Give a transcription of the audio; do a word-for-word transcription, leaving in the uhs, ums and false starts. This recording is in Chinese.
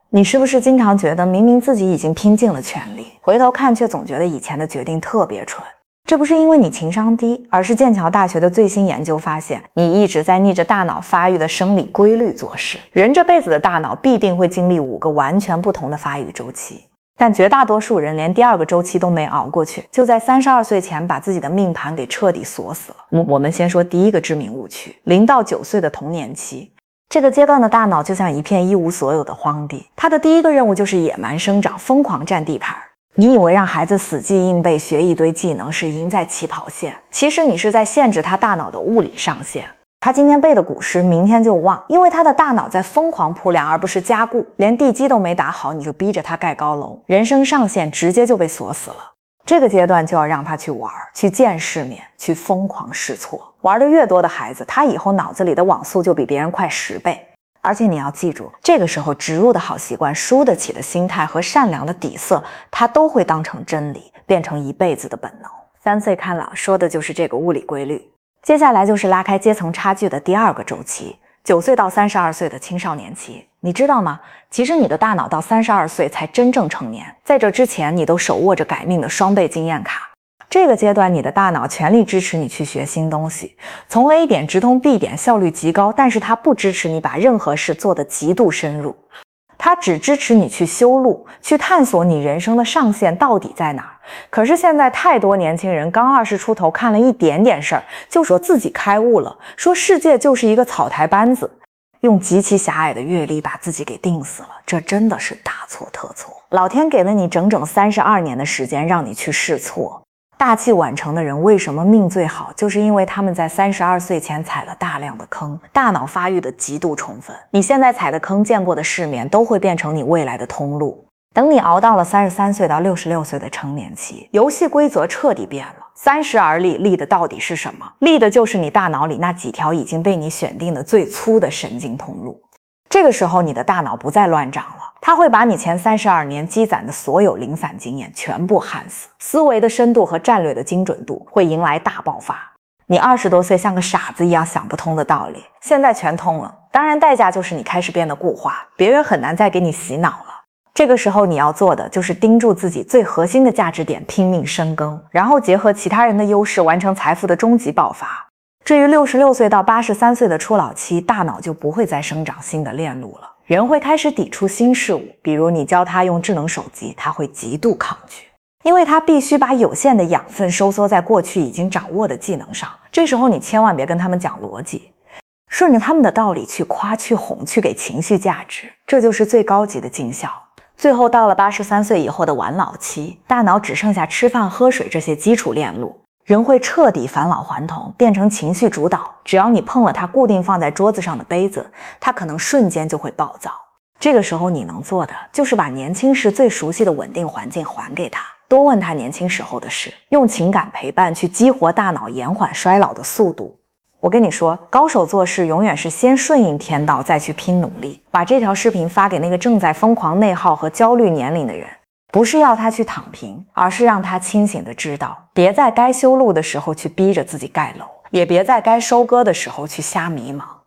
你是不是经常觉得明明自己已经拼尽了全力，回头看却总觉得以前的决定特别蠢？这不是因为你情商低，而是剑桥大学的最新研究发现，你一直在逆着大脑发育的生理规律做事。人这辈子的大脑必定会经历五个完全不同的发育周期，但绝大多数人连第二个周期都没熬过去，就在三十二岁前把自己的命盘给彻底锁死了。我们先说第一个致命误区，零到九岁的童年期。这个阶段的大脑就像一片一无所有的荒地，它的第一个任务就是野蛮生长，疯狂占地盘。你以为让孩子死记硬背学一堆技能是赢在起跑线，其实你是在限制他大脑的物理上限。他今天背的古诗明天就忘，因为他的大脑在疯狂铺梁而不是加固，连地基都没打好你就逼着他盖高楼，人生上限直接就被锁死了。这个阶段就要让他去玩，去见世面，去疯狂试错。玩得越多的孩子，他以后脑子里的网速就比别人快十倍。而且你要记住，这个时候植入的好习惯、输得起的心态和善良的底色，他都会当成真理，变成一辈子的本能。三岁看老说的就是这个物理规律。接下来就是拉开阶层差距的第二个周期，九岁到三十二岁的青少年期。你知道吗？其实你的大脑到三十二岁才真正成年，在这之前你都手握着改命的双倍经验卡。这个阶段你的大脑全力支持你去学新东西，从 A 点直通 B 点效率极高，但是它不支持你把任何事做得极度深入，它只支持你去修路，去探索你人生的上限到底在哪儿。可是现在太多年轻人刚二十出头，看了一点点事儿就说自己开悟了，说世界就是一个草台班子，用极其狭隘的阅历把自己给定死了，这真的是大错特错。老天给了你整整三十二年的时间让你去试错。大器晚成的人为什么命最好，就是因为他们在三十二岁前踩了大量的坑，大脑发育的极度充分。你现在踩的坑，见过的世面都会变成你未来的通路。等你熬到了三十三岁到六十六岁的成年期，游戏规则彻底变了。三十而立，立的到底是什么？立的就是你大脑里那几条已经被你选定的最粗的神经通路。这个时候你的大脑不再乱长了，它会把你前三十二年积攒的所有零散经验全部焊死，思维的深度和战略的精准度会迎来大爆发。你二十多岁像个傻子一样想不通的道理，现在全通了。当然代价就是你开始变得固化，别人很难再给你洗脑了。这个时候你要做的就是盯住自己最核心的价值点，拼命深耕，然后结合其他人的优势完成财富的终极爆发。至于六十六岁到八十三岁的初老期，大脑就不会再生长新的链路了，人会开始抵触新事物，比如你教他用智能手机，他会极度抗拒，因为他必须把有限的养分收缩在过去已经掌握的技能上。这时候你千万别跟他们讲逻辑，顺着他们的道理去夸去哄，去给情绪价值，这就是最高级的尽孝。最后到了八十三岁以后的晚老期，大脑只剩下吃饭喝水这些基础链路，人会彻底返老还童，变成情绪主导。只要你碰了它固定放在桌子上的杯子，它可能瞬间就会暴躁。这个时候你能做的就是把年轻时最熟悉的稳定环境还给他，多问他年轻时候的事，用情感陪伴去激活大脑，延缓衰老的速度。我跟你说，高手做事永远是先顺应天道，再去拼努力。把这条视频发给那个正在疯狂内耗和焦虑年龄的人，不是要他去躺平，而是让他清醒地知道，别在该修路的时候去逼着自己盖楼，也别在该收割的时候去瞎迷茫。